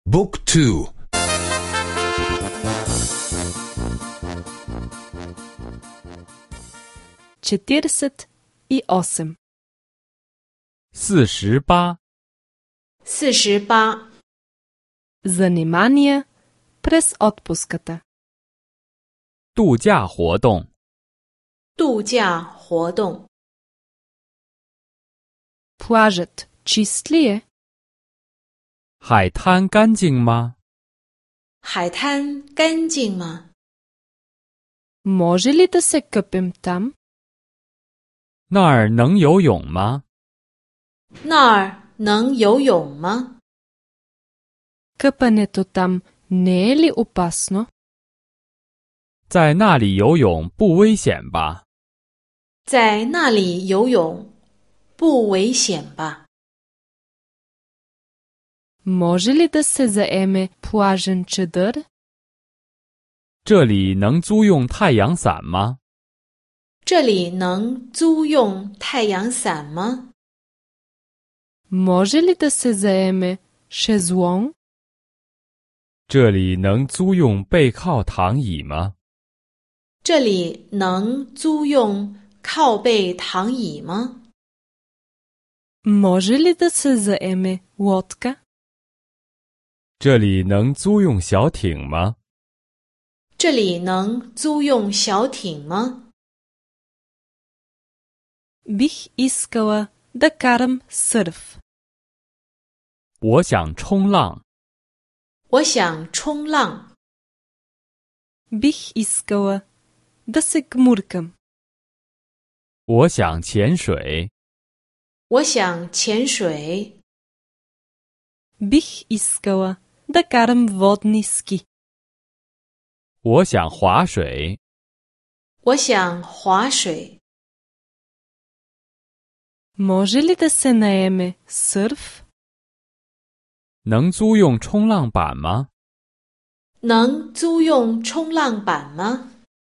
بوك تو 48 48 48 Занимания през отпуската. 度假活动。 度假活动。 Плажът чист ли е? 海滩干净吗？ 海滩干净吗？ Може ли да се къпем там? 那儿能游泳吗？ 那儿能游泳吗？ Къпането там не е ли опасно? 在那里游泳不危险吧？ 在那里游泳不危险吧？ Може ли да се заеме плажен чадър? 这里能租用太阳伞吗？ 这里能租用太阳伞吗？ Може ли да се заеме шезлонг? 这里能租用背靠躺椅吗？ 这里能租用靠背躺椅吗？ Може ли да се заеме лодка? 这里能租用小艇吗？ 这里能租用小艇吗？ Бих искала да карам сърф. 我想冲浪。 我想冲浪。 Бих искала да се гмуркам. 我想潜水。 我想潜水。 Бих искала да карам водни ски. 我想划水。 我想划水。 Може ли да се наеме сърф? 能租用冲浪板吗？ 能租用冲浪板吗？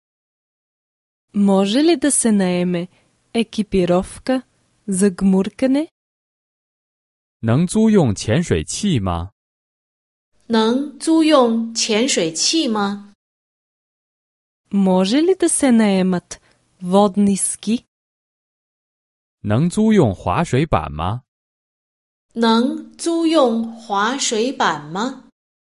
Може ли да се наеме екипировка за гмуркане? 能租用潜水器吗？ 能租用潜水器吗？ Може ли да се наемат водни ски? 能租用滑水板吗？ 能租用滑水板吗？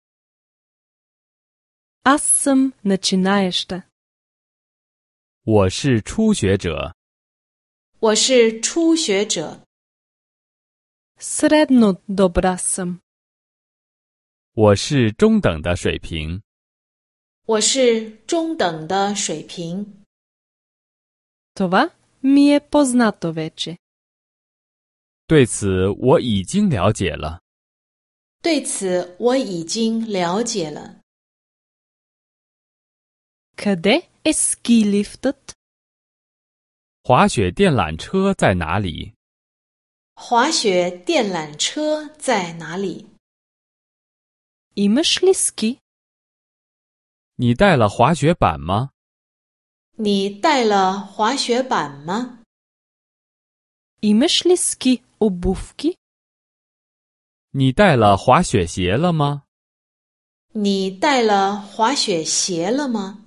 Аз съм начинаеща. 我是初学者。 我是初学者。 Средно добра съм. 我是中等的水平。 我是中等的水平。 Това ми е познато вече. 对此我已经了解了。 对此我已经了解了。 Къде е ски лифтът? 滑雪电缆车在哪里？ 滑雪电缆车在哪里？ Имаш ли ски? 你带了滑雪板吗？ 你带了滑雪板吗？ Имаш ли ски обувки? 你带了滑雪鞋了吗？ 你带了滑雪鞋了吗？